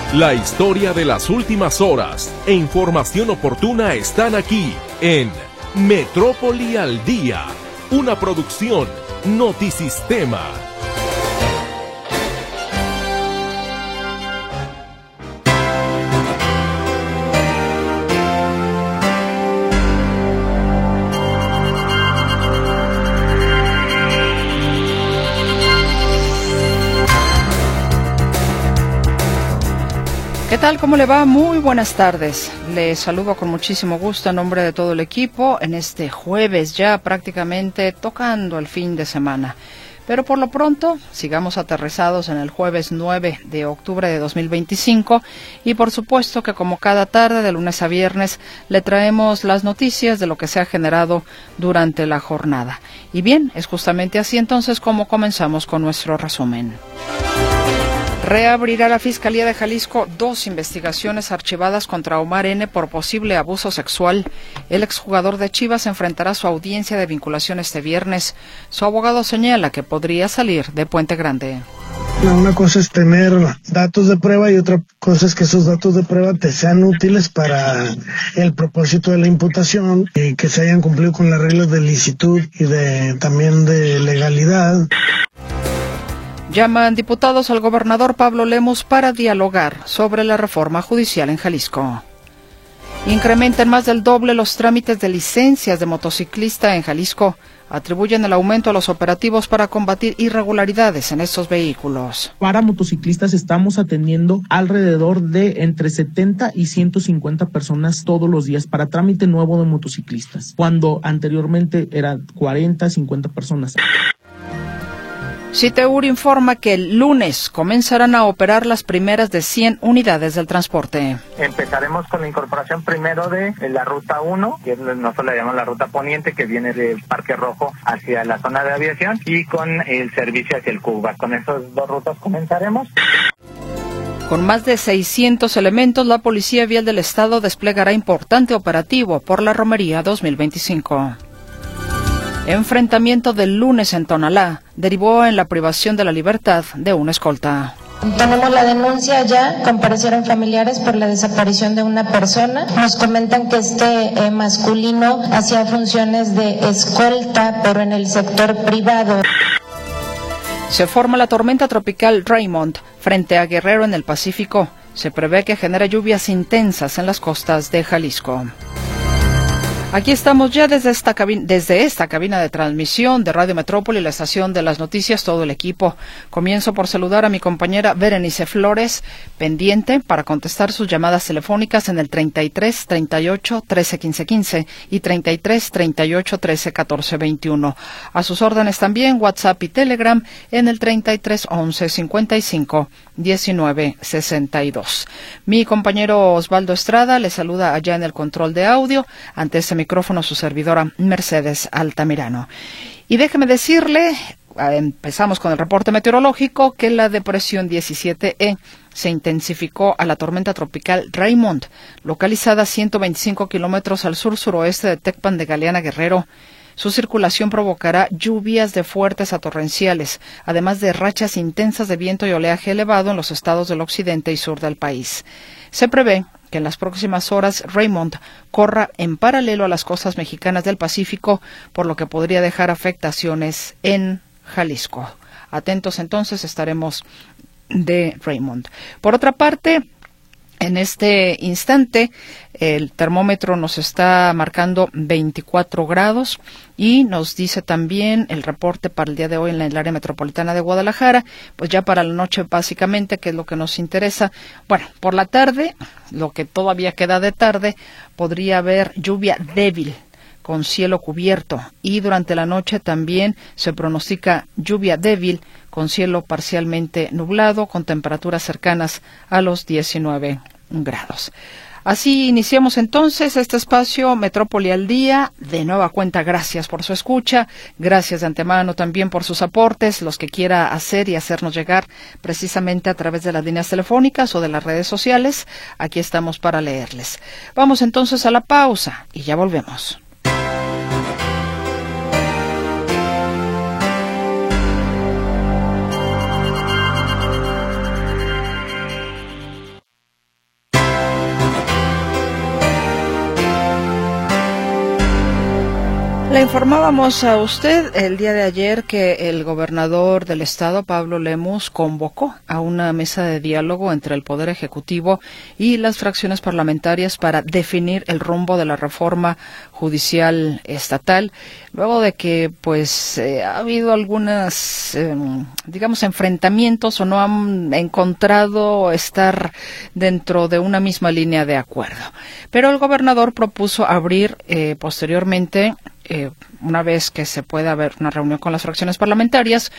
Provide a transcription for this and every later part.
La historia de las últimas horas e información oportuna están aquí en Metrópoli al Día, una producción Notisistema. ¿Qué tal? ¿Cómo le va? Muy buenas tardes. Le saludo con muchísimo gusto en nombre de todo el equipo en este jueves, ya prácticamente tocando el fin de semana. Pero por lo pronto, sigamos aterrizados en el jueves 9 de octubre de 2025 y por supuesto que como cada tarde de lunes a viernes le traemos las noticias de lo que se ha generado durante la jornada. Y bien, es justamente así entonces como comenzamos con nuestro resumen. Reabrirá la Fiscalía de Jalisco 2 investigaciones archivadas contra Omar N. por posible abuso sexual. El exjugador de Chivas enfrentará su audiencia de vinculación este viernes. Su abogado señala que podría salir de Puente Grande. Una cosa es tener datos de prueba y otra cosa es que esos datos de prueba te sean útiles para el propósito de la imputación y que se hayan cumplido con las reglas de licitud y también de legalidad. Llaman diputados al gobernador Pablo Lemus para dialogar sobre la reforma judicial en Jalisco. Incrementan más del doble los trámites de licencias de motociclista en Jalisco. Atribuyen el aumento a los operativos para combatir irregularidades en estos vehículos. Para motociclistas estamos atendiendo alrededor de entre 70 y 150 personas todos los días para trámite nuevo de motociclistas, cuando anteriormente eran 40, 50 personas. Citeur informa que el lunes comenzarán a operar las primeras de 100 unidades del transporte. Empezaremos con la incorporación primero de la ruta 1, que nosotros la llamamos la ruta poniente, que viene del Parque Rojo hacia la zona de aviación, y con el servicio hacia el Cuba. Con esas 2 rutas comenzaremos. Con más de 600 elementos, la Policía Vial del Estado desplegará importante operativo por la Romería 2025. Enfrentamiento del lunes en Tonalá derivó en la privación de la libertad de un escolta. Tenemos la denuncia ya, comparecieron familiares por la desaparición de una persona. Nos comentan que este masculino hacía funciones de escolta, pero en el sector privado. Se forma la tormenta tropical Raymond frente a Guerrero en el Pacífico. Se prevé que genere lluvias intensas en las costas de Jalisco. Aquí estamos ya desde esta cabina de transmisión de Radio Metrópoli, la estación de las noticias, todo el equipo. Comienzo por saludar a mi compañera Berenice Flores, pendiente para contestar sus llamadas telefónicas en el 33 38 13 15 15 y 33 38 13 14 21. A sus órdenes también WhatsApp y Telegram en el 33 11 55 19 62. Mi compañero Osvaldo Estrada le saluda allá en el control de audio. Ante ese micrófono su servidora Mercedes Altamirano. Y déjeme decirle, empezamos con el reporte meteorológico, que la depresión 17E se intensificó a la tormenta tropical Raymond, localizada a 125 kilómetros al sur-suroeste de Tecpan de Galeana, Guerrero. Su circulación provocará lluvias de fuertes a torrenciales, además de rachas intensas de viento y oleaje elevado en los estados del occidente y sur del país. Se prevé que en las próximas horas Raymond corra en paralelo a las costas mexicanas del Pacífico, por lo que podría dejar afectaciones en Jalisco. Atentos entonces estaremos de Raymond. Por otra parte, en este instante, el termómetro nos está marcando 24 grados y nos dice también el reporte para el día de hoy en el área metropolitana de Guadalajara, pues ya para la noche básicamente, que es lo que nos interesa. Bueno, por la tarde, lo que todavía queda de tarde, podría haber lluvia débil con cielo cubierto y durante la noche también se pronostica lluvia débil con cielo parcialmente nublado con temperaturas cercanas a los 19 grados. Así iniciamos entonces este espacio Metrópoli al Día. De nueva cuenta, gracias por su escucha, gracias de antemano también por sus aportes, los que quiera hacer y hacernos llegar precisamente a través de las líneas telefónicas o de las redes sociales. Aquí estamos para leerles. Vamos entonces a la pausa y ya volvemos. Le informábamos a usted el día de ayer que el gobernador del estado, Pablo Lemus, convocó a una mesa de diálogo entre el Poder Ejecutivo y las fracciones parlamentarias para definir el rumbo de la reforma judicial estatal, luego de que ha habido algunas, enfrentamientos o no han encontrado estar dentro de una misma línea de acuerdo. Pero el gobernador propuso abrir posteriormente, una vez que se pueda haber una reunión con las fracciones parlamentarias,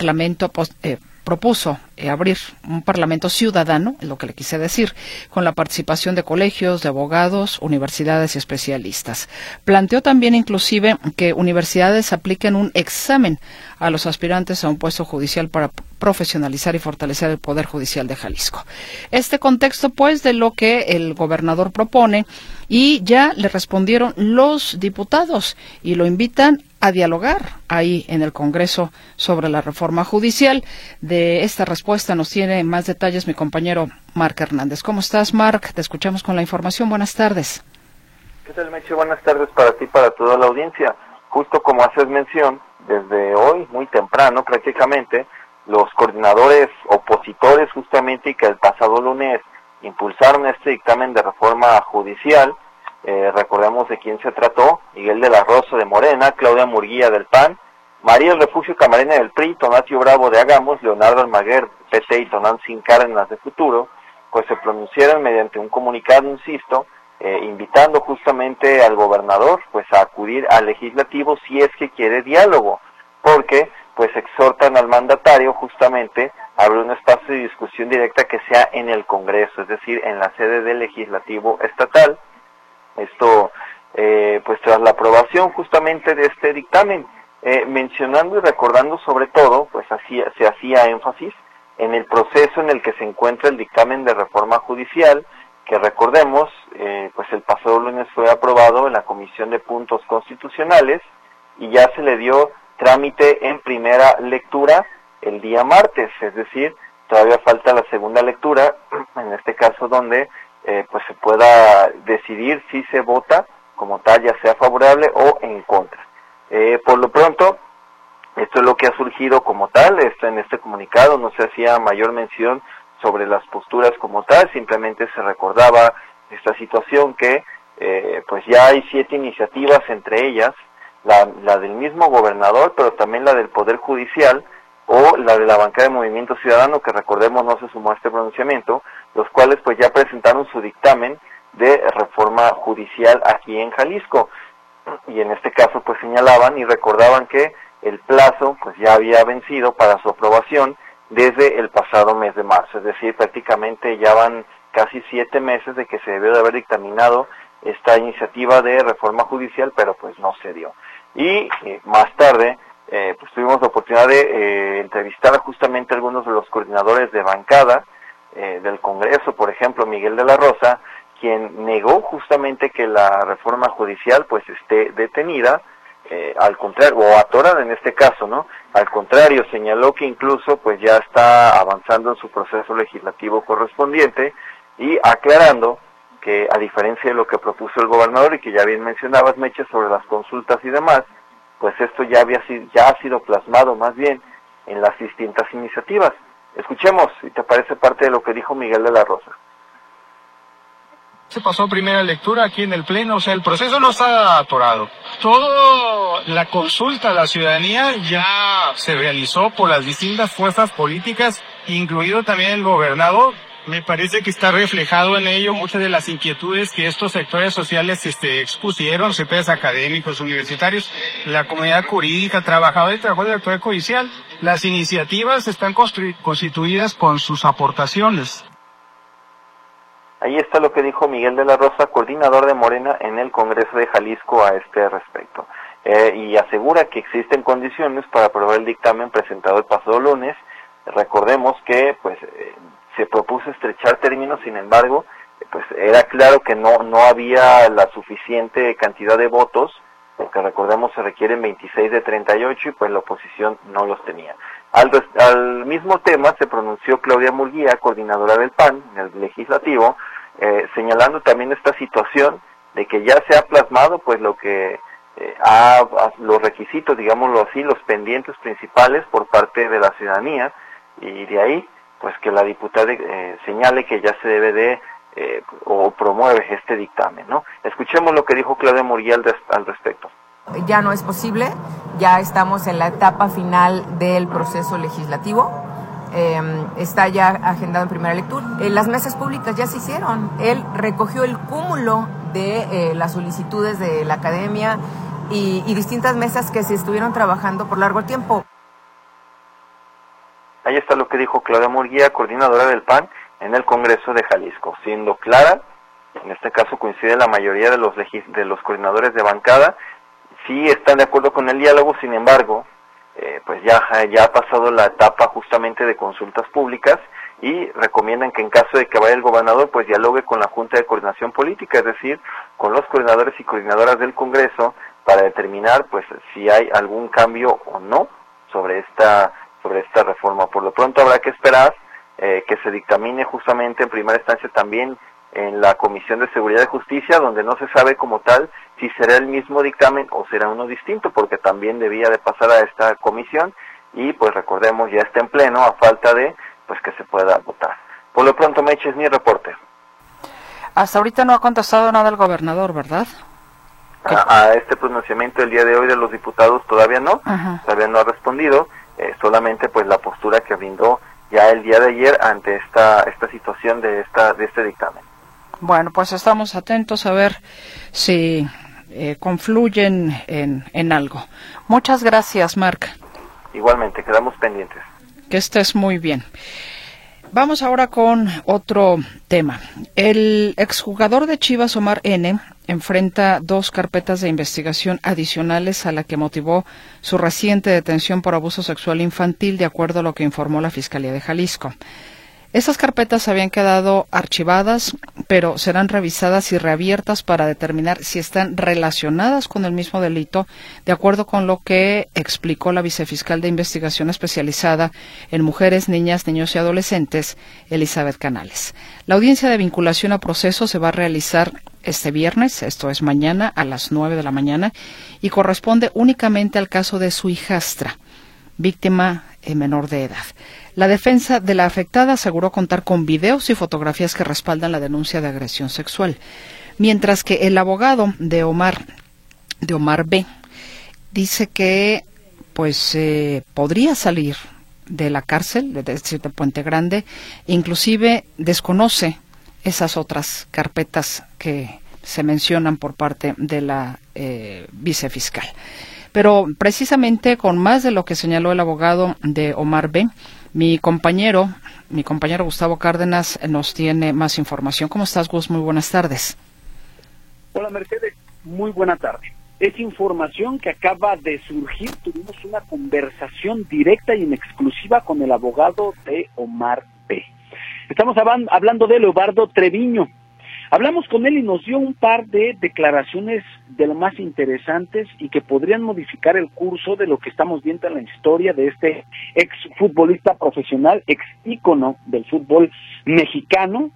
propuso abrir un parlamento ciudadano, es lo que le quise decir, con la participación de colegios, de abogados, universidades y especialistas. Planteó también inclusive que universidades apliquen un examen a los aspirantes a un puesto judicial para profesionalizar y fortalecer el Poder Judicial de Jalisco. Este contexto, de lo que el gobernador propone, y ya le respondieron los diputados y lo invitan a dialogar ahí en el Congreso sobre la reforma judicial. De esta respuesta nos tiene más detalles mi compañero Marc Hernández. ¿Cómo estás, Marc? Te escuchamos con la información. Buenas tardes. ¿Qué tal, Meche? Buenas tardes para ti y para toda la audiencia. Justo como haces mención, desde hoy, muy temprano prácticamente, los coordinadores opositores justamente y que el pasado lunes impulsaron este dictamen de reforma judicial. Recordemos de quién se trató: Miguel de la Rosa de Morena, Claudia Murguía del PAN, María del Refugio Camarena del PRI, Tonatio Bravo de Hagamos, Leonardo Almaguer, PT y Tonantzin Cárdenas de Futuro, pues se pronunciaron mediante un comunicado, insisto, invitando justamente al gobernador pues a acudir al legislativo si es que quiere diálogo, porque pues exhortan al mandatario justamente a abrir un espacio de discusión directa que sea en el Congreso, es decir, en la sede del legislativo estatal. Esto pues tras la aprobación justamente de este dictamen, mencionando y recordando sobre todo, pues se hacía énfasis en el proceso en el que se encuentra el dictamen de reforma judicial, que recordemos, pues el pasado lunes fue aprobado en la Comisión de Puntos Constitucionales y ya se le dio trámite en primera lectura el día martes, es decir, todavía falta la segunda lectura, en este caso donde pues se pueda decidir si se vota como tal, ya sea favorable o en contra. Por lo pronto, esto es lo que ha surgido como tal. En este comunicado no se hacía mayor mención sobre las posturas como tal, simplemente se recordaba esta situación que pues ya hay 7 iniciativas, entre ellas la del mismo gobernador, pero también la del Poder Judicial o la de la bancada de Movimiento Ciudadano, que recordemos no se sumó a este pronunciamiento, los cuales pues ya presentaron su dictamen de reforma judicial aquí en Jalisco, y en este caso pues señalaban y recordaban que el plazo pues ya había vencido para su aprobación desde el pasado mes de marzo, es decir, prácticamente ya van casi 7 meses de que se debió de haber dictaminado esta iniciativa de reforma judicial, pero pues no se dio. Y más tarde pues tuvimos la oportunidad de entrevistar justamente a algunos de los coordinadores de bancada del Congreso, por ejemplo Miguel de la Rosa, quien negó justamente que la reforma judicial pues esté detenida, al contrario, o atorada en este caso, ¿no? Al contrario, señaló que incluso pues ya está avanzando en su proceso legislativo correspondiente, y aclarando que a diferencia de lo que propuso el gobernador y que ya bien mencionabas, Meche, sobre las consultas y demás, pues esto ya ha sido plasmado más bien en las distintas iniciativas. Escuchemos, si te parece, parte de lo que dijo Miguel de la Rosa. Se pasó primera lectura aquí en el Pleno, o sea, el proceso no está atorado. Toda la consulta a la ciudadanía ya se realizó por las distintas fuerzas políticas, incluido también el gobernador. Me parece que está reflejado en ello muchas de las inquietudes que estos sectores sociales expusieron, sectores académicos, universitarios, la comunidad jurídica, trabajadores y trabajadores del Poder Judicial. Las iniciativas están constituidas con sus aportaciones. Ahí está lo que dijo Miguel de la Rosa, coordinador de Morena en el Congreso de Jalisco a este respecto. Y asegura que existen condiciones para aprobar el dictamen presentado el pasado lunes. Recordemos que pues se propuso estrechar términos, sin embargo, pues era claro que no había la suficiente cantidad de votos, porque recordemos se requieren 26 de 38 y pues la oposición no los tenía. Al mismo tema se pronunció Claudia Murguía, coordinadora del PAN en el legislativo, señalando también esta situación de que ya se ha plasmado pues lo que a los requisitos, digámoslo así, los pendientes principales por parte de la ciudadanía, y de ahí pues que la diputada señale que ya se debe de o promueve este dictamen, ¿no? Escuchemos lo que dijo Claudia Murguía al respecto. Ya no es posible, ya estamos en la etapa final del proceso legislativo, está ya agendado en primera lectura. Las mesas públicas ya se hicieron, él recogió el cúmulo de las solicitudes de la academia y distintas mesas que se estuvieron trabajando por largo tiempo. Ahí está lo que dijo Claudia Murguía, coordinadora del PAN en el Congreso de Jalisco, siendo clara. En este caso coincide la mayoría de los coordinadores de bancada, sí están de acuerdo con el diálogo, sin embargo, pues ya ha pasado la etapa justamente de consultas públicas y recomiendan que en caso de que vaya el gobernador, pues dialogue con la Junta de Coordinación Política, es decir, con los coordinadores y coordinadoras del Congreso para determinar pues si hay algún cambio o no sobre esta reforma. Por lo pronto habrá que esperar que se dictamine justamente en primera instancia también en la Comisión de Seguridad y Justicia, donde no se sabe como tal si será el mismo dictamen o será uno distinto, porque también debía de pasar a esta comisión y pues recordemos ya está en pleno a falta de pues que se pueda votar. Por lo pronto, Meche, es mi reporte. Hasta ahorita no ha contestado nada el gobernador, ¿verdad? A este pronunciamiento el día de hoy de los diputados todavía no, todavía no ha respondido, solamente pues la postura que brindó ya el día de ayer ante esta situación de este dictamen. Bueno, pues estamos atentos a ver si confluyen en algo. Muchas gracias, Marc. Igualmente, quedamos pendientes. Que estés muy bien. Vamos ahora con otro tema. El exjugador de Chivas, Omar N., enfrenta 2 carpetas de investigación adicionales a la que motivó su reciente detención por abuso sexual infantil, de acuerdo a lo que informó la Fiscalía de Jalisco. Estas carpetas habían quedado archivadas, pero serán revisadas y reabiertas para determinar si están relacionadas con el mismo delito, de acuerdo con lo que explicó la vicefiscal de investigación especializada en mujeres, niñas, niños y adolescentes, Elizabeth Canales. La audiencia de vinculación a proceso se va a realizar este viernes, esto es mañana, a las 9 de la mañana, y corresponde únicamente al caso de su hijastra, víctima menor de edad. La defensa de la afectada aseguró contar con videos y fotografías que respaldan la denuncia de agresión sexual, mientras que el abogado de Omar B. dice que pues podría salir de la cárcel, de Puente Grande, inclusive desconoce esas otras carpetas que se mencionan por parte de la vicefiscal. Pero precisamente con más de lo que señaló el abogado de Omar B., mi compañero Gustavo Cárdenas nos tiene más información. ¿Cómo estás, Gus? Muy buenas tardes. Hola, Mercedes. Muy buena tarde. Es información que acaba de surgir. Tuvimos una conversación directa y en exclusiva con el abogado de Omar B. Estamos hablando de Leobardo Treviño. Hablamos con él y nos dio un par de declaraciones de lo más interesantes y que podrían modificar el curso de lo que estamos viendo en la historia de este ex futbolista profesional, ex ícono del fútbol mexicano,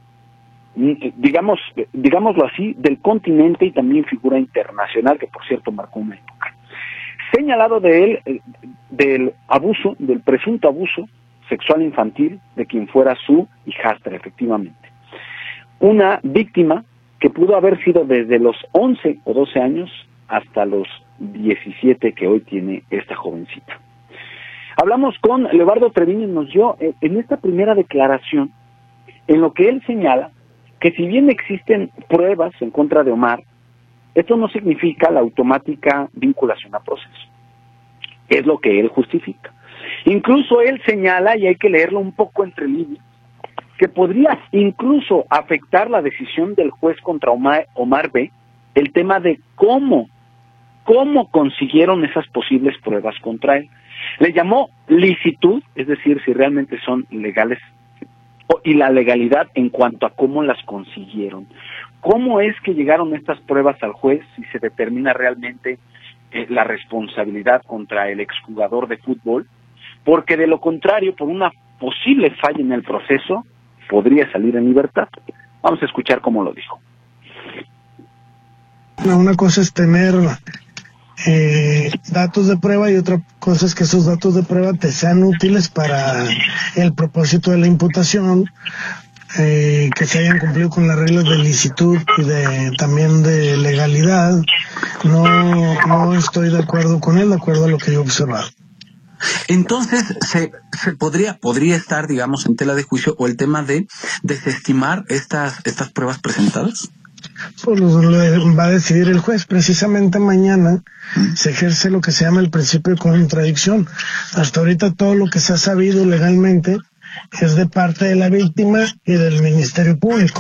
digámoslo así, del continente y también figura internacional, que por cierto marcó una época. Señalado de él, del presunto abuso sexual infantil de quien fuera su hijastra, efectivamente. Una víctima que pudo haber sido desde los 11 o 12 años hasta los 17 que hoy tiene esta jovencita. Hablamos con Leobardo Treviño y nos dio en esta primera declaración, en lo que él señala, que si bien existen pruebas en contra de Omar, esto no significa la automática vinculación a proceso. Es lo que él justifica. Incluso él señala, y hay que leerlo un poco entre líneas, que podría incluso afectar la decisión del juez contra Omar B., el tema de cómo consiguieron esas posibles pruebas contra él. Le llamó licitud, es decir, si realmente son legales, y la legalidad en cuanto a cómo las consiguieron. ¿Cómo es que llegaron estas pruebas al juez si se determina realmente la responsabilidad contra el exjugador de fútbol? Porque de lo contrario, por una posible falla en el proceso, podría salir en libertad. Vamos a escuchar cómo lo dijo. Una cosa es tener datos de prueba, y otra cosa es que esos datos de prueba te sean útiles para el propósito de la imputación, que se hayan cumplido con las reglas de licitud y también de legalidad. No estoy de acuerdo con él, de acuerdo a lo que yo he observado. Entonces, se podría estar, digamos, en tela de juicio o el tema de desestimar estas pruebas presentadas. Pues lo va a decidir el juez. Precisamente mañana se ejerce lo que se llama el principio de contradicción. Hasta ahorita todo lo que se ha sabido legalmente es de parte de la víctima y del Ministerio Público.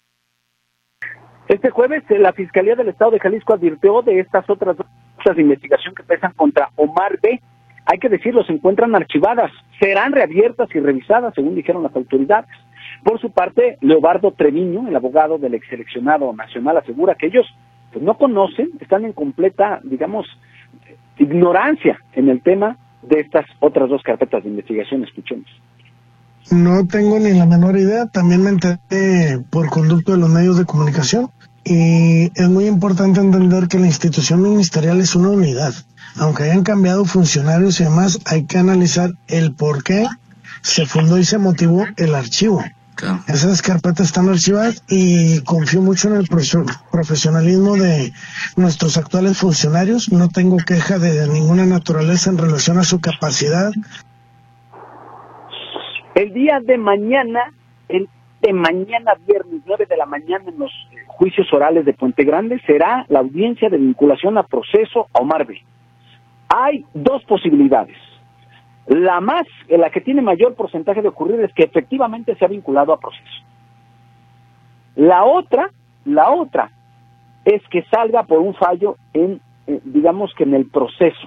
Este jueves la Fiscalía del Estado de Jalisco advirtió de estas otras dos cosas de investigación que pesan contra Omar B. Hay que decirlo, se encuentran archivadas, serán reabiertas y revisadas, según dijeron las autoridades. Por su parte, Leobardo Treviño, el abogado del exseleccionado nacional, asegura que ellos pues no conocen, están en completa, digamos, ignorancia en el tema de estas otras dos carpetas de investigación. Escuchemos. No tengo ni la menor idea, también me enteré por conducto de los medios de comunicación, y es muy importante entender que la institución ministerial es una unidad. Aunque hayan cambiado funcionarios y demás, hay que analizar el por qué se fundó y se motivó el archivo. Claro. Esas carpetas están archivadas y confío mucho en el profesionalismo de nuestros actuales funcionarios. No tengo queja de ninguna naturaleza en relación a su capacidad. El día de mañana, viernes 9 de la mañana, en los juicios orales de Puente Grande, será la audiencia de vinculación a proceso a Omar B. Hay dos posibilidades. La que tiene mayor porcentaje de ocurrir es que efectivamente se ha vinculado a proceso. La otra es que salga por un fallo digamos que en el proceso.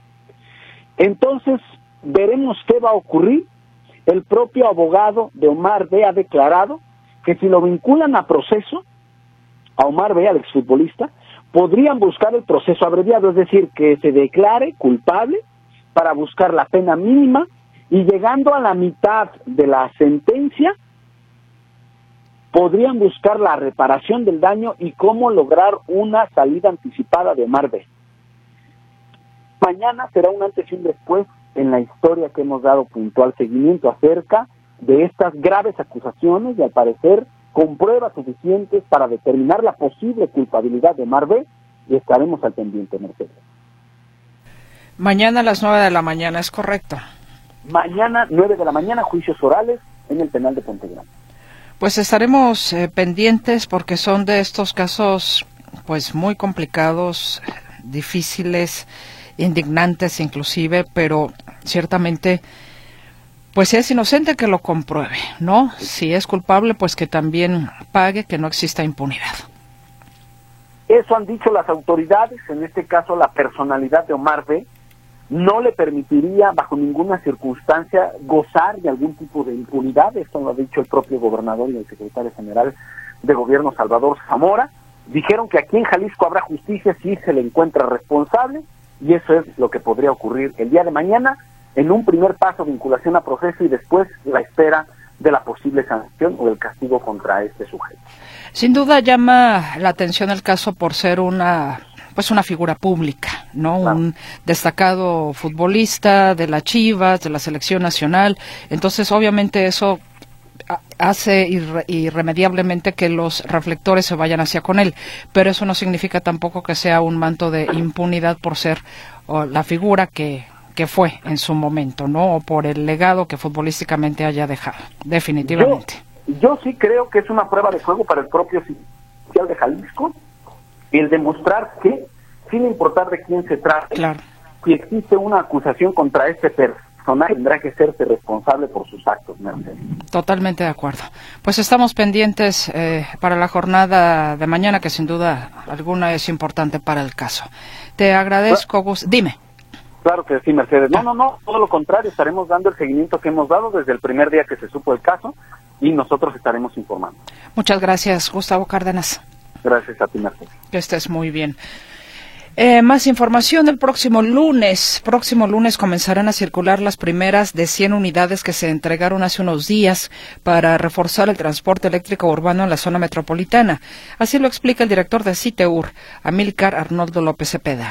Entonces, veremos qué va a ocurrir. El propio abogado de Omar B. ha declarado que si lo vinculan a proceso, a Omar B., al exfutbolista, podrían buscar el proceso abreviado, es decir, que se declare culpable para buscar la pena mínima, y llegando a la mitad de la sentencia podrían buscar la reparación del daño y cómo lograr una salida anticipada de Omar B. Mañana será un antes y un después en la historia que hemos dado puntual seguimiento acerca de estas graves acusaciones, y al parecer con pruebas suficientes para determinar la posible culpabilidad de Omar B., y estaremos al pendiente, Mercedes. Mañana a las 9 de la mañana, ¿es correcto? Mañana, 9 de la mañana, juicios orales en el penal de Puente Grande. Pues estaremos pendientes, porque son de estos casos pues muy complicados, difíciles, indignantes inclusive, pero ciertamente pues si es inocente, que lo compruebe, ¿no? Si es culpable, pues que también pague, que no exista impunidad. Eso han dicho las autoridades. En este caso, la personalidad de Omar B. no le permitiría bajo ninguna circunstancia gozar de algún tipo de impunidad. Esto lo ha dicho el propio gobernador y el secretario general de gobierno, Salvador Zamora. Dijeron que aquí en Jalisco habrá justicia si se le encuentra responsable, y eso es lo que podría ocurrir el día de mañana, en un primer paso vinculación a proceso y después la espera de la posible sanción o el castigo contra este sujeto. Sin duda llama la atención el caso por ser una figura pública, ¿no? Claro. Un destacado futbolista de las Chivas, de la selección nacional. Entonces, obviamente eso hace irremediablemente que los reflectores se vayan hacia con él, pero eso no significa tampoco que sea un manto de impunidad por ser la figura que fue en su momento, ¿no? O por el legado que futbolísticamente haya dejado, definitivamente. Yo sí creo que es una prueba de fuego para el propio fiscal de Jalisco el demostrar que, sin importar de quién se trate, claro, si existe una acusación contra este personaje, tendrá que serse responsable por sus actos, Mercedes. Totalmente de acuerdo. Pues estamos pendientes para la jornada de mañana, que sin duda alguna es importante para el caso. Te agradezco, Gus. Dime. Claro que sí, Mercedes. No, todo lo contrario, estaremos dando el seguimiento que hemos dado desde el primer día que se supo el caso, y nosotros estaremos informando. Muchas gracias, Gustavo Cárdenas. Gracias a ti, Mercedes. Que estés muy bien. Más información: el próximo lunes comenzarán a circular las primeras de 100 unidades que se entregaron hace unos días para reforzar el transporte eléctrico urbano en la zona metropolitana. Así lo explica el director de CITEUR, Amílcar Arnoldo López Cepeda.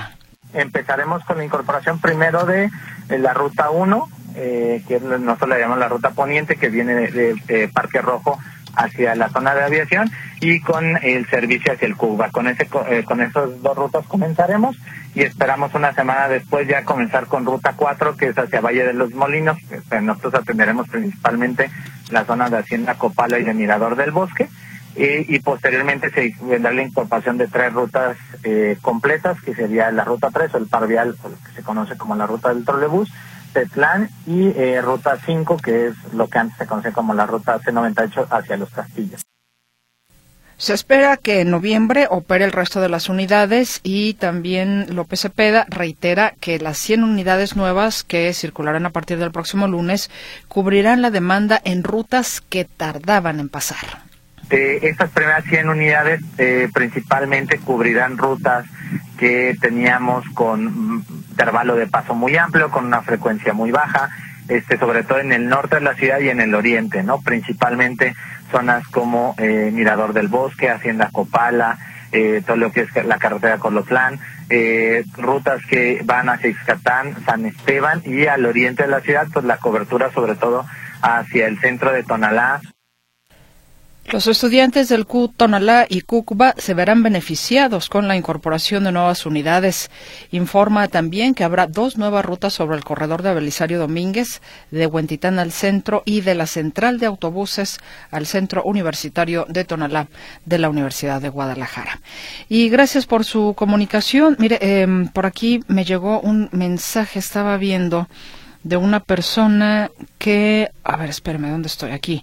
Empezaremos con la incorporación primero de la ruta 1, que nosotros le llamamos la ruta poniente, que viene de Parque Rojo hacia la zona de aviación, y con el servicio hacia el Cuba. Con esas dos rutas comenzaremos y esperamos una semana después ya comenzar con ruta 4, que es hacia Valle de los Molinos. Nosotros atenderemos principalmente la zona de Hacienda Copala y de Mirador del Bosque, y posteriormente se vendrá la incorporación de 3 rutas completas, que sería la ruta 3, o el par vial, que se conoce como la ruta del trolebús, Tetlán, y ruta 5, que es lo que antes se conocía como la ruta C98 hacia Los Castillos. Se espera que en noviembre opere el resto de las unidades, y también López Cepeda reitera que las 100 unidades nuevas que circularán a partir del próximo lunes cubrirán la demanda en rutas que tardaban en pasar. Estas primeras 100 unidades principalmente cubrirán rutas que teníamos con intervalo de paso muy amplio, con una frecuencia muy baja, sobre todo en el norte de la ciudad y en el oriente, ¿no? Principalmente zonas como Mirador del Bosque, Hacienda Copala, todo lo que es la carretera Colotlán, rutas que van hacia Ixcatán, San Esteban, y al oriente de la ciudad, pues la cobertura sobre todo hacia el centro de Tonalá. Los estudiantes del CU Tonalá y Cúcuba se verán beneficiados con la incorporación de nuevas unidades. Informa también que habrá 2 nuevas rutas sobre el corredor de Belisario Domínguez, de Huentitán al centro, y de la central de autobuses al centro universitario de Tonalá de la Universidad de Guadalajara. Y gracias por su comunicación. Mire, por aquí me llegó un mensaje, estaba viendo, de una persona que... A ver, espérame, ¿dónde estoy? Aquí.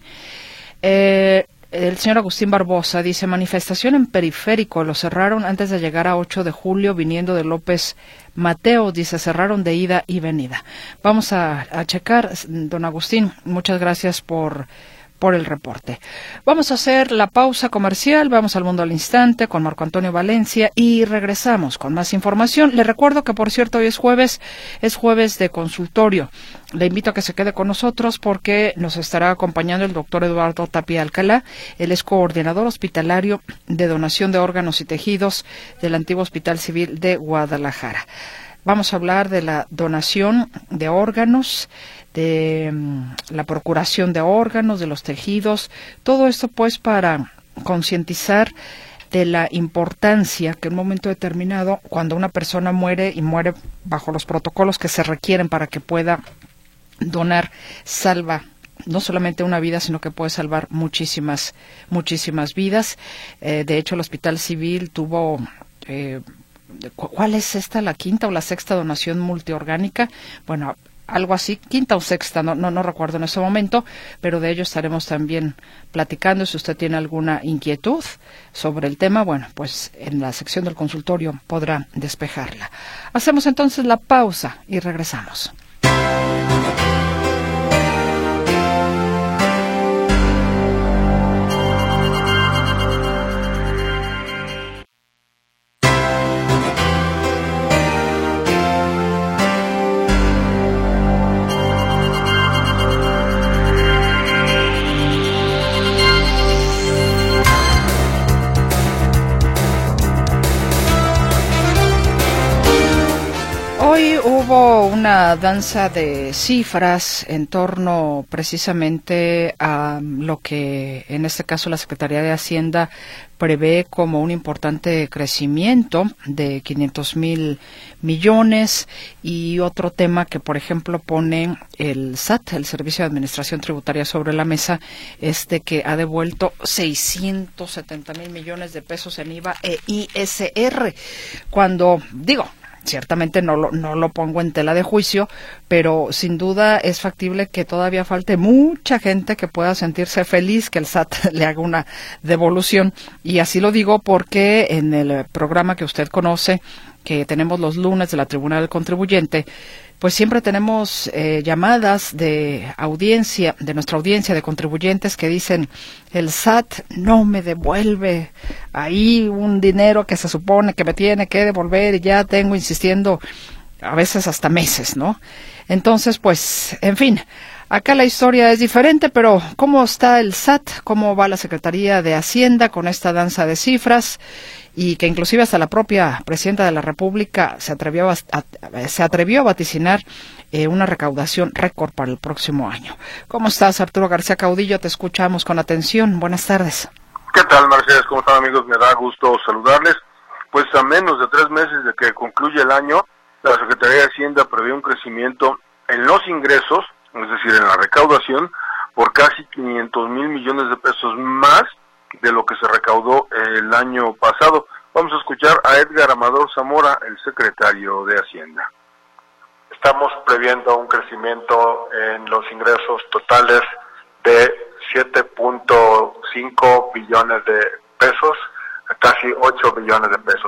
El señor Agustín Barbosa dice: manifestación en Periférico, lo cerraron antes de llegar a 8 de julio, viniendo de López Mateo, dice, cerraron de ida y venida. Vamos a checar, don Agustín, muchas gracias por el reporte. Vamos a hacer la pausa comercial, vamos al Mundo al Instante con Marco Antonio Valencia y regresamos con más información. Le recuerdo que, por cierto, hoy es jueves de consultorio. Le invito a que se quede con nosotros porque nos estará acompañando el doctor Eduardo Tapia Alcalá. Él es coordinador hospitalario de donación de órganos y tejidos del antiguo Hospital Civil de Guadalajara. Vamos a hablar de la donación de órganos, de la procuración de órganos, de los tejidos, todo esto pues para concientizar de la importancia que en un momento determinado, cuando una persona muere y muere bajo los protocolos que se requieren para que pueda donar, salva no solamente una vida, sino que puede salvar muchísimas vidas. De hecho, el Hospital Civil tuvo... ¿cuál es esta, la 5ª o la 6ª donación multiorgánica? Bueno, algo así, 5ª o 6ª, no recuerdo en ese momento, pero de ello estaremos también platicando. Si usted tiene alguna inquietud sobre el tema, bueno, pues en la sección del consultorio podrá despejarla. Hacemos entonces la pausa y regresamos. Hoy hubo una danza de cifras en torno precisamente a lo que en este caso la Secretaría de Hacienda prevé como un importante crecimiento de 500,000 millones, y otro tema que, por ejemplo, pone el SAT, el Servicio de Administración Tributaria, sobre la mesa, es de que ha devuelto 670,000 millones de pesos en IVA e ISR, cuando, digo, ciertamente no lo pongo en tela de juicio, pero sin duda es factible que todavía falte mucha gente que pueda sentirse feliz que el SAT le haga una devolución. Y así lo digo porque en el programa que usted conoce, que tenemos los lunes de la Tribuna del Contribuyente, pues siempre tenemos llamadas de audiencia, de nuestra audiencia de contribuyentes, que dicen: el SAT no me devuelve ahí un dinero que se supone que me tiene que devolver, y ya tengo insistiendo a veces hasta meses, ¿no? Entonces, pues, en fin, Acá la historia es diferente, pero ¿cómo está el SAT? ¿Cómo va la Secretaría de Hacienda con esta danza de cifras? Y que inclusive hasta la propia Presidenta de la República se atrevió a vaticinar una recaudación récord para el próximo año. ¿Cómo estás, Arturo García Caudillo? Te escuchamos con atención. Buenas tardes. ¿Qué tal, Mercedes? ¿Cómo están, amigos? Me da gusto saludarles. Pues a menos de 3 meses de que concluye el año, la Secretaría de Hacienda prevé un crecimiento en los ingresos, es decir, en la recaudación, por casi 500 mil millones de pesos más de lo que se recaudó el año pasado. Vamos a escuchar a Edgar Amador Zamora, el secretario de Hacienda. Estamos previendo un crecimiento en los ingresos totales de 7.5 billones de pesos, casi 8 billones de pesos,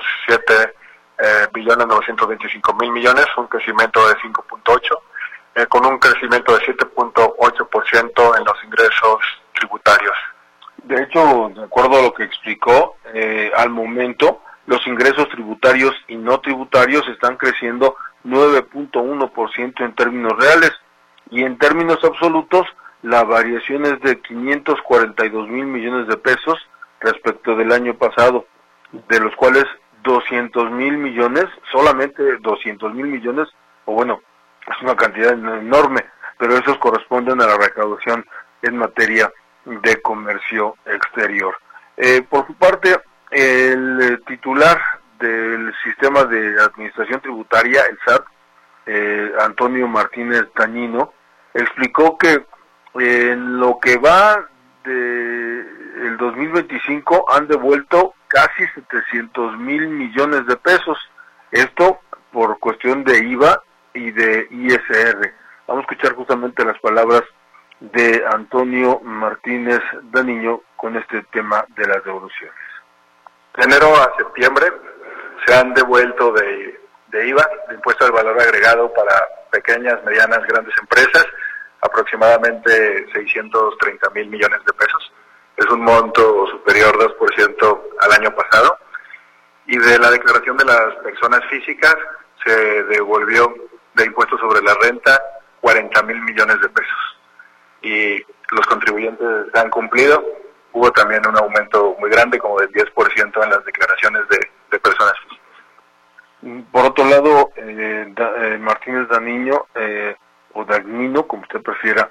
7.925.000 millones, un crecimiento de 5.8, con un crecimiento de 7.8% en los ingresos tributarios. De hecho, de acuerdo a lo que explicó, al momento los ingresos tributarios y no tributarios están creciendo 9.1% en términos reales, y en términos absolutos la variación es de 542 mil millones de pesos respecto del año pasado, de los cuales 200 mil millones, solamente 200 mil millones, o bueno, es una cantidad enorme, pero esos corresponden a la recaudación en materia de comercio exterior. Por su parte, el titular del Sistema de Administración Tributaria, el SAT, Antonio Martínez Dañino, explicó que en lo que va del 2025 han devuelto casi 700 mil millones de pesos, esto por cuestión de IVA y de ISR. Vamos a escuchar justamente las palabras de Antonio Martínez Dañino con este tema de las devoluciones. De enero a septiembre se han devuelto de IVA, de impuesto al valor agregado para pequeñas, medianas, grandes empresas, aproximadamente 630 mil millones de pesos. Es un monto superior 2% al año pasado. Y de la declaración de las personas físicas se devolvió de impuesto sobre la renta 40 mil millones de pesos. Y los contribuyentes han cumplido. Hubo también un aumento muy grande, como del 10% en las declaraciones de personas físicas. Por otro lado, Martínez Dañino, o Dagnino, como usted prefiera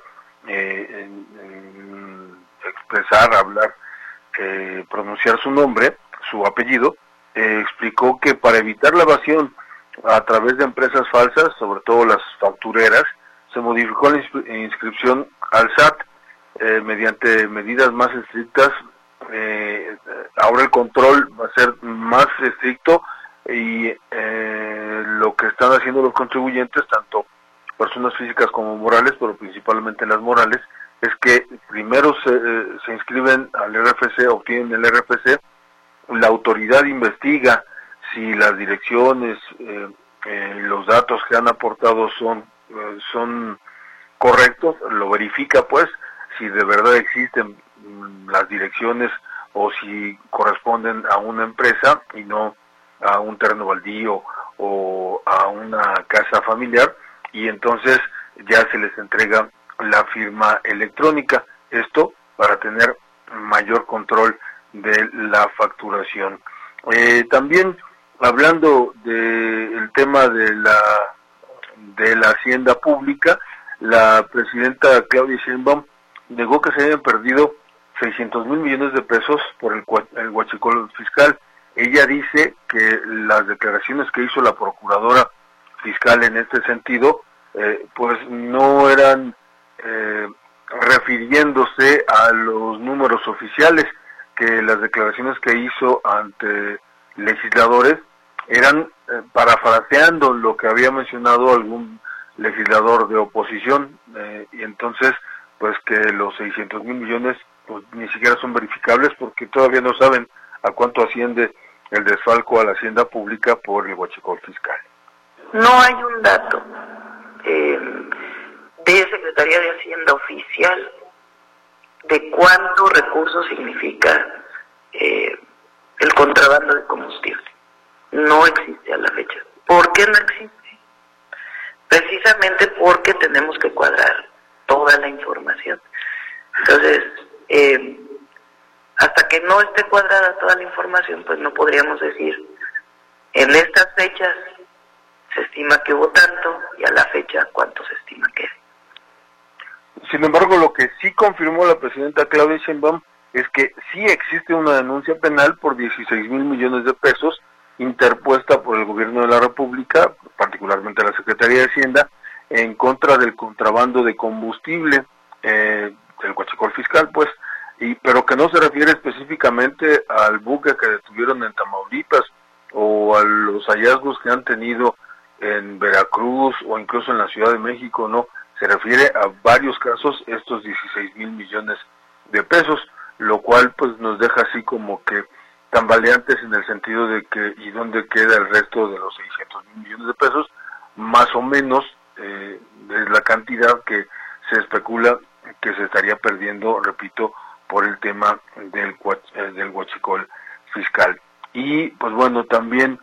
expresar, hablar, pronunciar su nombre, su apellido, explicó que para evitar la evasión a través de empresas falsas, sobre todo las factureras, se modificó la inscripción al SAT mediante medidas más estrictas. Ahora el control va a ser más estricto y lo que están haciendo los contribuyentes, tanto personas físicas como morales, pero principalmente las morales, es que primero se inscriben al RFC, obtienen el RFC, la autoridad investiga si las direcciones, los datos que han aportado son correctos, lo verifica pues, si de verdad existen las direcciones o si corresponden a una empresa y no a un terreno baldío o a una casa familiar, y entonces ya se les entrega la firma electrónica, esto para tener mayor control de la facturación. También hablando del tema de la hacienda pública, la presidenta Claudia Sheinbaum negó que se hayan perdido 600 mil millones de pesos por el huachicol fiscal. Ella dice que las declaraciones que hizo la procuradora fiscal en este sentido, pues no eran refiriéndose a los números oficiales, que las declaraciones que hizo ante legisladores eran parafraseando lo que había mencionado algún legislador de oposición, y entonces pues que los 600 mil millones pues ni siquiera son verificables porque todavía no saben a cuánto asciende el desfalco a la hacienda pública por el huachicol fiscal. No hay un dato de Secretaría de Hacienda oficial de cuánto recurso significa el contrabando de combustible. No existe a la fecha. ¿Por qué no existe? Precisamente porque tenemos que cuadrar toda la información. Entonces, hasta que no esté cuadrada toda la información, pues no podríamos decir, en estas fechas se estima que hubo tanto, y a la fecha cuánto se estima que es. Sin embargo, lo que sí confirmó la presidenta Claudia Sheinbaum es que sí existe una denuncia penal por 16,000 millones de pesos interpuesta por el gobierno de la República, particularmente la Secretaría de Hacienda, en contra del contrabando de combustible, del huachicol fiscal, pues, pero que no se refiere específicamente al buque que detuvieron en Tamaulipas o a los hallazgos que han tenido en Veracruz o incluso en la Ciudad de México, no, se refiere a varios casos, estos 16,000 millones de pesos, lo cual pues nos deja así como que tambaleantes en el sentido de que ¿y dónde queda el resto de los 600,000 millones de pesos? Más o menos es la cantidad que se especula que se estaría perdiendo, repito, por el tema del huachicol fiscal. Y pues bueno, también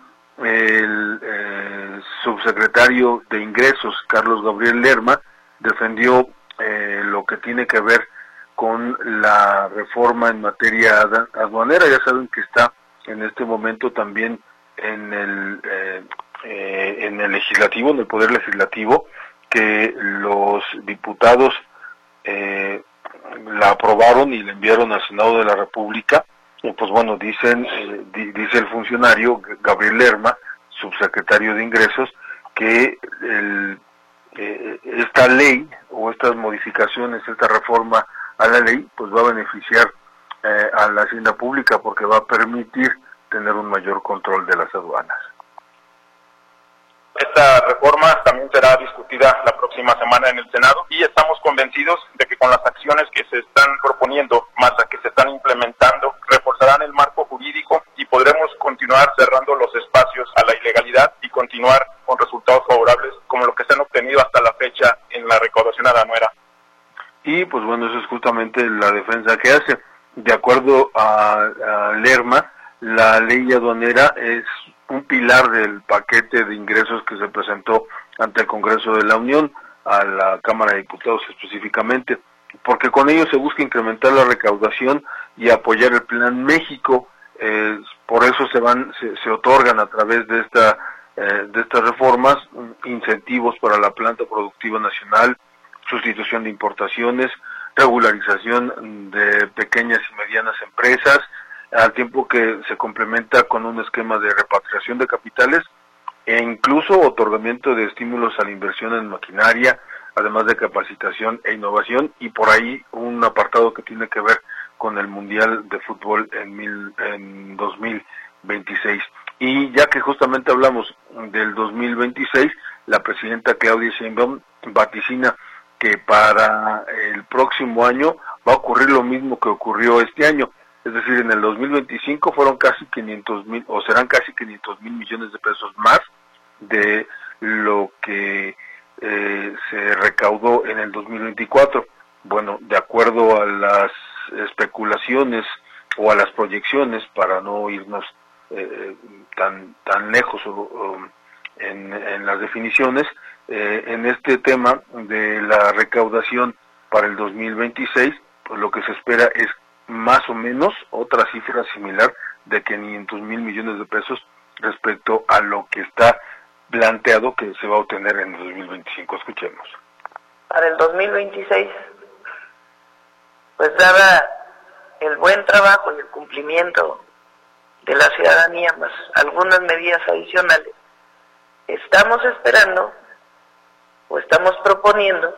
el subsecretario de Ingresos, Carlos Gabriel Lerma, defendió lo que tiene que ver con la reforma en materia aduanera. Ya saben que está en este momento también en el legislativo, en el poder legislativo, que los diputados la aprobaron y la enviaron al Senado de la República. Y pues bueno, dice el funcionario Gabriel Lerma, subsecretario de Ingresos, que esta ley o estas modificaciones, esta reforma a la ley, pues va a beneficiar a la hacienda pública porque va a permitir tener un mayor control de las aduanas. Esta reforma también será discutida la próxima semana en el Senado y estamos convencidos de que con las acciones que se están proponiendo, más a que se están implementando, reforzarán el marco jurídico y podremos continuar cerrando los espacios a la ilegalidad y continuar con resultados favorables como lo que se han obtenido hasta la fecha en la recaudación aduanera. Y pues bueno, eso es justamente la defensa que hace. De acuerdo a Lerma, la ley aduanera es un pilar del paquete de ingresos que se presentó ante el Congreso de la Unión, a la Cámara de Diputados específicamente, porque con ello se busca incrementar la recaudación y apoyar el Plan México. Por eso se otorgan a través de estas reformas incentivos para la planta productiva nacional, sustitución de importaciones, regularización de pequeñas y medianas empresas, al tiempo que se complementa con un esquema de repatriación de capitales e incluso otorgamiento de estímulos a la inversión en maquinaria, además de capacitación e innovación, y por ahí un apartado que tiene que ver con el Mundial de Fútbol en 2026. Y ya que justamente hablamos del 2026, la presidenta Claudia Sheinbaum vaticina que para el próximo año va a ocurrir lo mismo que ocurrió este año. Es decir, en el 2025 fueron casi 500,000 o serán casi 500,000 millones de pesos más de lo que se recaudó en el 2024. Bueno, de acuerdo a las especulaciones o a las proyecciones, para no irnos tan lejos en las definiciones, en este tema de la recaudación para el 2026, pues lo que se espera es más o menos otra cifra similar de 500,000 millones de pesos respecto a lo que está planteado que se va a obtener en el 2025. Escuchemos. Para el 2026, pues dada el buen trabajo y el cumplimiento de la ciudadanía, más algunas medidas adicionales, estamos esperando o estamos proponiendo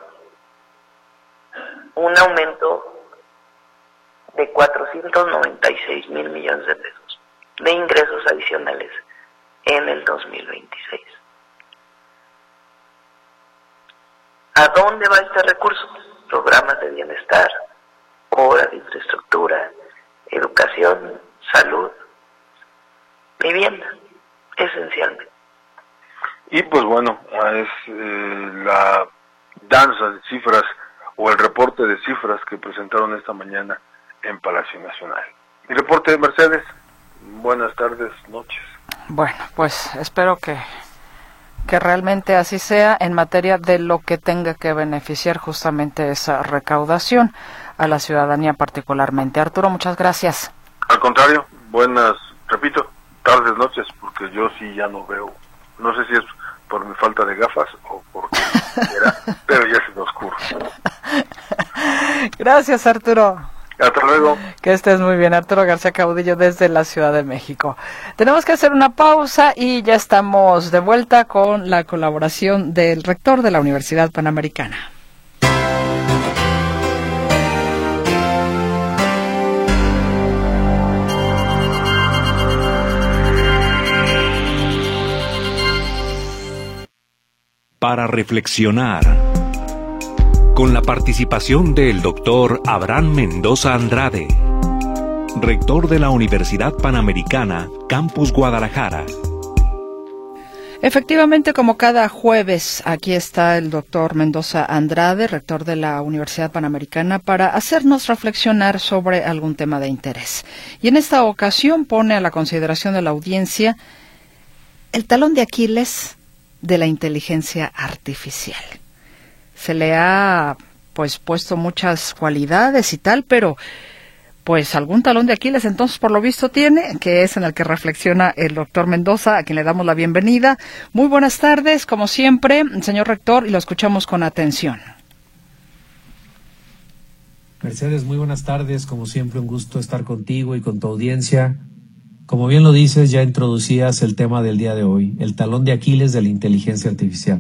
un aumento de 496,000 millones de pesos de ingresos adicionales en el 2026. ¿A dónde va este recurso? Programas de bienestar, obras de infraestructura, educación, salud, vivienda, esencialmente. Y pues bueno, es la danza de cifras o el reporte de cifras que presentaron esta mañana en Palacio Nacional. Mi reporte de Mercedes. Buenas tardes, noches. Bueno, pues espero que Que realmente así sea en materia de lo que tenga que beneficiar justamente esa recaudación a la ciudadanía particularmente. Arturo, muchas gracias. Al contrario, buenas, repito, tardes, noches, porque yo sí ya no veo, no sé si es por mi falta de gafas o porque era, pero ya se me oscuro. Gracias, Arturo. Hasta luego. Que estés muy bien, Arturo García Caudillo desde la Ciudad de México. Tenemos que hacer una pausa y ya estamos de vuelta con la colaboración del rector de la Universidad Panamericana. Para reflexionar, con la participación del doctor Abraham Mendoza Andrade, rector de la Universidad Panamericana, Campus Guadalajara. Efectivamente, como cada jueves, aquí está el doctor Mendoza Andrade, rector de la Universidad Panamericana, para hacernos reflexionar sobre algún tema de interés. Y en esta ocasión pone a la consideración de la audiencia el talón de Aquiles de la inteligencia artificial. Se le ha puesto muchas cualidades y tal, pero pues algún talón de Aquiles entonces por lo visto tiene, que es en el que reflexiona el doctor Mendoza, a quien le damos la bienvenida. Muy buenas tardes, como siempre, señor rector, y lo escuchamos con atención. Mercedes, muy buenas tardes, como siempre un gusto estar contigo y con tu audiencia. Como bien lo dices, ya introducías el tema del día de hoy, el talón de Aquiles de la inteligencia artificial.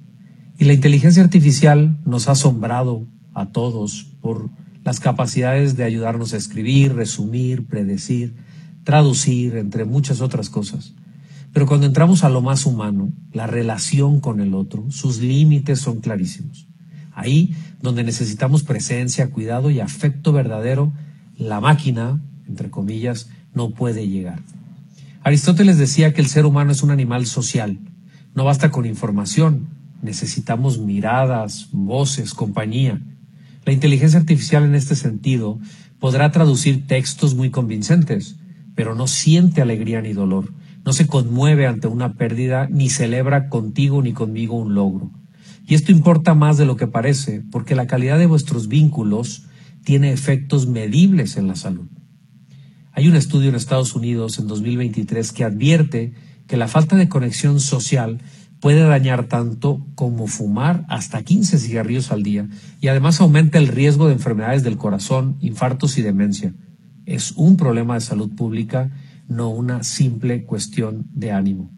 Y la inteligencia artificial nos ha asombrado a todos por las capacidades de ayudarnos a escribir, resumir, predecir, traducir, entre muchas otras cosas. Pero cuando entramos a lo más humano, la relación con el otro, sus límites son clarísimos. Ahí, donde necesitamos presencia, cuidado y afecto verdadero, la máquina, entre comillas, no puede llegar. Aristóteles decía que el ser humano es un animal social. No basta con información, necesitamos miradas, voces, compañía. La inteligencia artificial en este sentido podrá traducir textos muy convincentes, pero no siente alegría ni dolor, no se conmueve ante una pérdida, ni celebra contigo ni conmigo un logro. Y esto importa más de lo que parece, porque la calidad de vuestros vínculos tiene efectos medibles en la salud. Hay un estudio en Estados Unidos en 2023 que advierte que la falta de conexión social puede dañar tanto como fumar hasta 15 cigarrillos al día y además aumenta el riesgo de enfermedades del corazón, infartos y demencia. Es un problema de salud pública, no una simple cuestión de ánimo.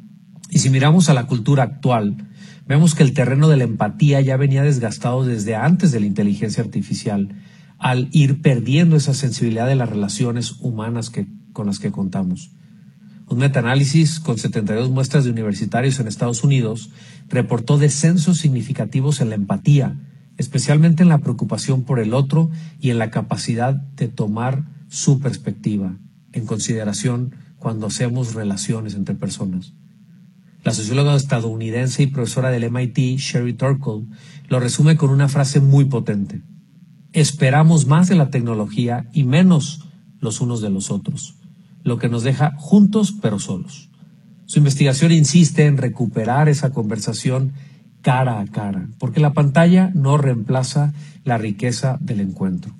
Y si miramos a la cultura actual, vemos que el terreno de la empatía ya venía desgastado desde antes de la inteligencia artificial, al ir perdiendo esa sensibilidad de las relaciones humanas con las que contamos. Un metaanálisis con 72 muestras de universitarios en Estados Unidos reportó descensos significativos en la empatía, especialmente en la preocupación por el otro y en la capacidad de tomar su perspectiva en consideración cuando hacemos relaciones entre personas. La socióloga estadounidense y profesora del MIT, Sherry Turkle, lo resume con una frase muy potente. Esperamos más de la tecnología y menos los unos de los otros, lo que nos deja juntos pero solos. Su investigación insiste en recuperar esa conversación cara a cara, porque la pantalla no reemplaza la riqueza del encuentro.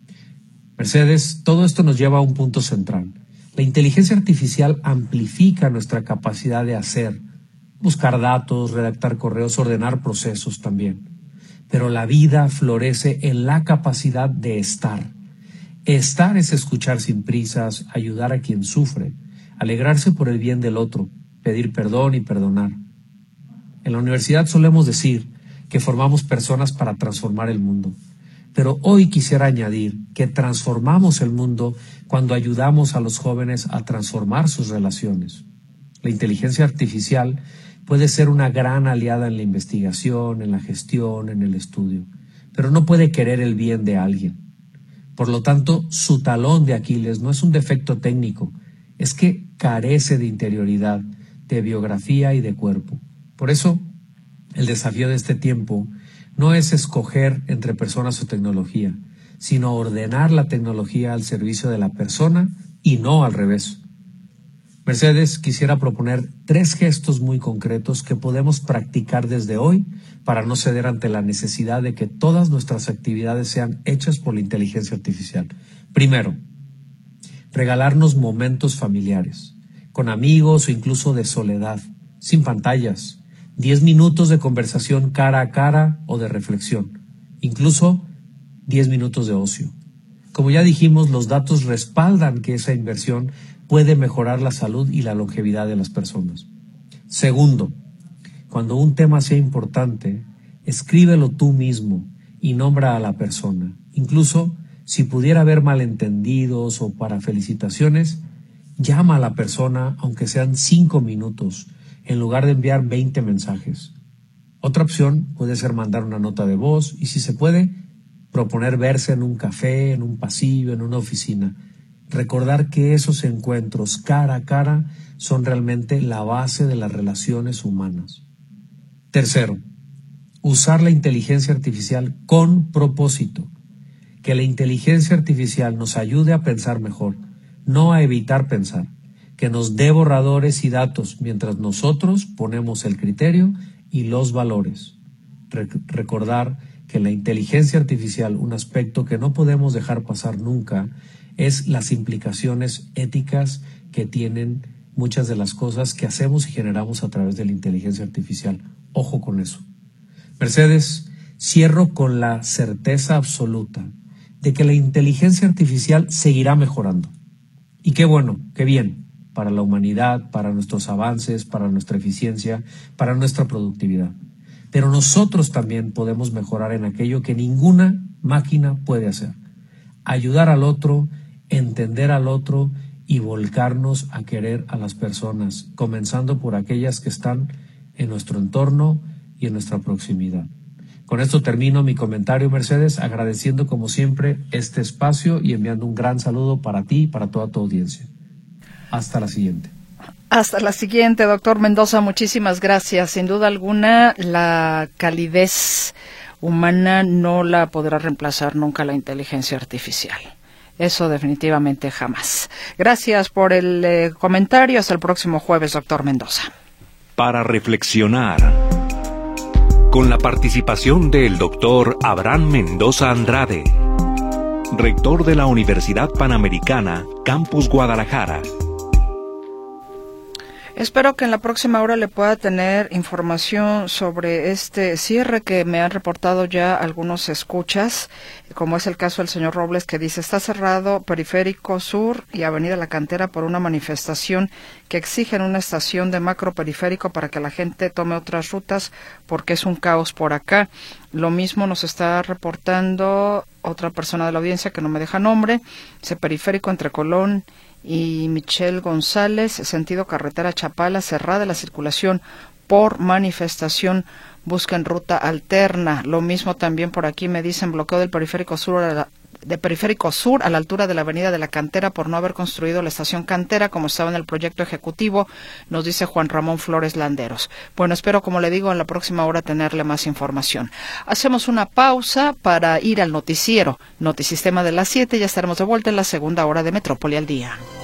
Mercedes, todo esto nos lleva a un punto central. La inteligencia artificial amplifica nuestra capacidad de hacer, buscar datos, redactar correos, ordenar procesos también. Pero la vida florece en la capacidad de estar. Estar es escuchar sin prisas, ayudar a quien sufre, alegrarse por el bien del otro, pedir perdón y perdonar. En la universidad solemos decir que formamos personas para transformar el mundo, pero hoy quisiera añadir que transformamos el mundo cuando ayudamos a los jóvenes a transformar sus relaciones. La inteligencia artificial puede ser una gran aliada en la investigación, en la gestión, en el estudio, pero no puede querer el bien de alguien. Por lo tanto, su talón de Aquiles no es un defecto técnico, es que carece de interioridad, de biografía y de cuerpo. Por eso, el desafío de este tiempo no es escoger entre personas o tecnología, sino ordenar la tecnología al servicio de la persona y no al revés. Mercedes, quisiera proponer 3 gestos muy concretos que podemos practicar desde hoy para no ceder ante la necesidad de que todas nuestras actividades sean hechas por la inteligencia artificial. Primero, regalarnos momentos familiares, con amigos o incluso de soledad, sin pantallas, 10 minutos de conversación cara a cara o de reflexión, incluso 10 minutos de ocio. Como ya dijimos, los datos respaldan que esa inversión puede mejorar la salud y la longevidad de las personas. Segundo, cuando un tema sea importante, escríbelo tú mismo y nombra a la persona. Incluso si pudiera haber malentendidos o para felicitaciones, llama a la persona aunque sean 5 minutos, en lugar de enviar 20 mensajes. Otra opción puede ser mandar una nota de voz y, si se puede, proponer verse en un café, en un pasillo, en una oficina. Recordar que esos encuentros cara a cara son realmente la base de las relaciones humanas. Tercero, usar la inteligencia artificial con propósito. Que la inteligencia artificial nos ayude a pensar mejor, no a evitar pensar. Que nos dé borradores y datos mientras nosotros ponemos el criterio y los valores. Recordar que la inteligencia artificial, un aspecto que no podemos dejar pasar nunca, es las implicaciones éticas que tienen muchas de las cosas que hacemos y generamos a través de la inteligencia artificial. Ojo con eso. Mercedes, cierro con la certeza absoluta de que la inteligencia artificial seguirá mejorando. Y qué bueno, qué bien, para la humanidad, para nuestros avances, para nuestra eficiencia, para nuestra productividad. Pero nosotros también podemos mejorar en aquello que ninguna máquina puede hacer. Ayudar al otro, entender al otro y volcarnos a querer a las personas, comenzando por aquellas que están en nuestro entorno y en nuestra proximidad. Con esto termino mi comentario, Mercedes, agradeciendo como siempre este espacio y enviando un gran saludo para ti y para toda tu audiencia. Hasta la siguiente. Hasta la siguiente, doctor Mendoza, muchísimas gracias. Sin duda alguna, la calidez humana no la podrá reemplazar nunca la inteligencia artificial. Eso definitivamente jamás. Gracias por el comentario. Hasta el próximo jueves, doctor Mendoza. Para reflexionar, con la participación del doctor Abraham Mendoza Andrade, rector de la Universidad Panamericana, Campus Guadalajara. Espero que en la próxima hora le pueda tener información sobre este cierre que me han reportado ya algunos escuchas, como es el caso del señor Robles, que dice: está cerrado Periférico Sur y Avenida La Cantera por una manifestación que exigen una estación de macro periférico para que la gente tome otras rutas porque es un caos por acá. Lo mismo nos está reportando otra persona de la audiencia que no me deja nombre. Ese periférico entre Colón y Michelle González, sentido carretera Chapala, cerrada la circulación por manifestación, buscan ruta alterna. Lo mismo también por aquí me dicen: bloqueo del Periférico Sur a la altura de la Avenida de la Cantera por no haber construido la estación Cantera como estaba en el proyecto ejecutivo, nos dice Juan Ramón Flores Landeros. Bueno, espero, como le digo, en la próxima hora tenerle más información. Hacemos una pausa para ir al noticiero Notisistema de las 7, ya estaremos de vuelta en la segunda hora de Metrópoli al Día.